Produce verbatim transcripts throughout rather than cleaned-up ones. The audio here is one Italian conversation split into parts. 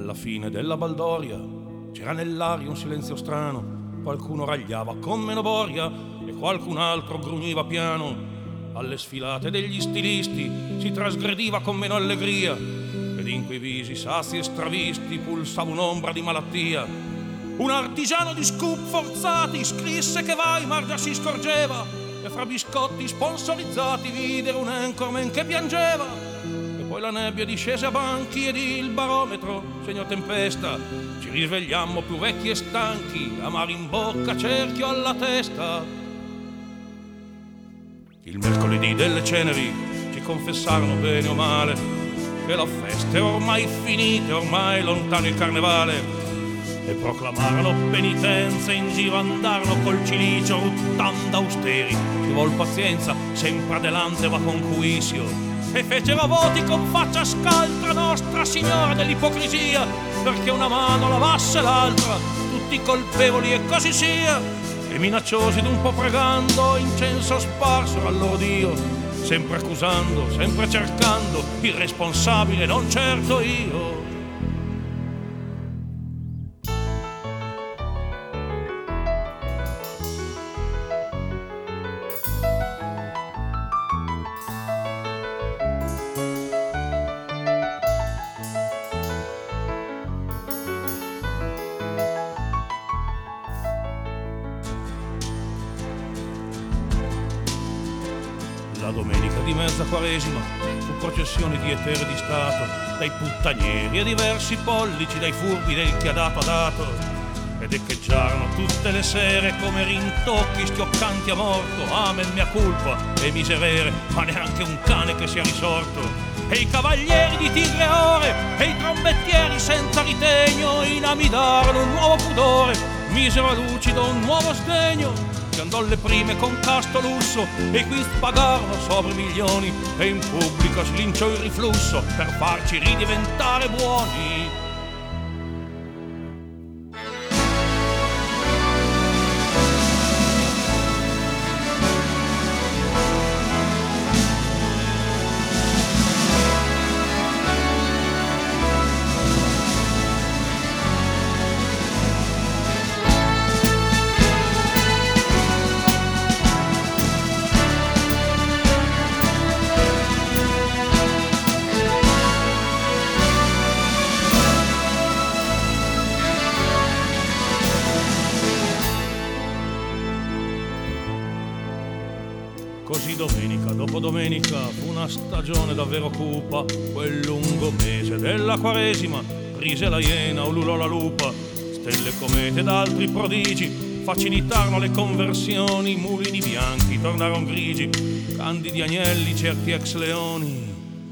Alla fine della baldoria c'era nell'aria un silenzio strano, qualcuno ragliava con meno boria e qualcun altro grugniva piano. Alle sfilate degli stilisti si trasgrediva con meno allegria ed in quei visi sazi e stravisti pulsava un'ombra di malattia. Un artigiano di scoop forzati scrisse che Weimar già si scorgeva e fra biscotti sponsorizzati videro un anchorman che piangeva. E poi la nebbia discese a banchi ed il barometro segnò tempesta. Ci risvegliammo più vecchi e stanchi, amari in bocca, cerchio alla testa. Il mercoledì delle ceneri ci confessarono bene o male che la festa è ormai finita, ormai lontano il carnevale, e proclamarono penitenza, in giro andarono col cilicio ruttando austeri. Ci vuol pazienza, sempre adelante va con cuisio, e fecero voti con faccia scaltra Nostra Signora dell'ipocrisia, perché una mano lavasse l'altra, tutti colpevoli e così sia. E minacciosi d'un po' pregando, incenso sparsero al loro Dio, sempre accusando, sempre cercando il responsabile, non certo io. La domenica di mezza quaresima fu processione di eteri di Stato, dai puttanieri a diversi pollici, dai furbi del chi ha dato ha dato, ed echeggiarono tutte le sere come rintocchi schioccanti a morto, amen mea culpa e miserere, ma neanche un cane che sia risorto. E i cavalieri di tigre ore e i trombettieri senza ritegno inamidarono un nuovo pudore, misero a lucido un nuovo sdegno. Che andò alle prime con casto lusso e qui pagarono sopra milioni, e in pubblico slinciò il riflusso per farci ridiventare buoni. Così domenica dopo domenica fu una stagione davvero cupa, quel lungo mese della quaresima rise la iena, ululò la lupa, stelle, comete ed altri prodigi facilitarono le conversioni, mulini bianchi tornarono grigi, candidi agnelli, certi ex leoni.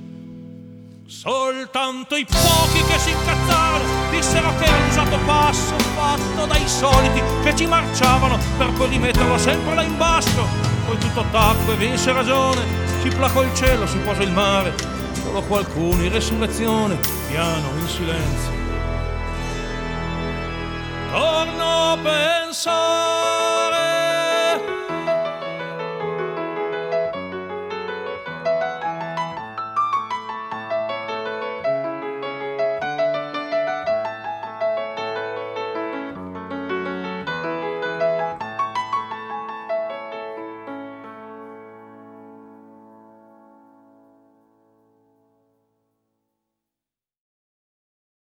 Soltanto i pochi che si incazzarono dissero che era un usato passo fatto dai soliti che ci marciavano per poi rimetterlo sempre là in basso. Poi tutto tacque, vinse ragione, si placò il cielo, si posò il mare, solo qualcuno in resurrezione, piano, in silenzio. Torno a pensare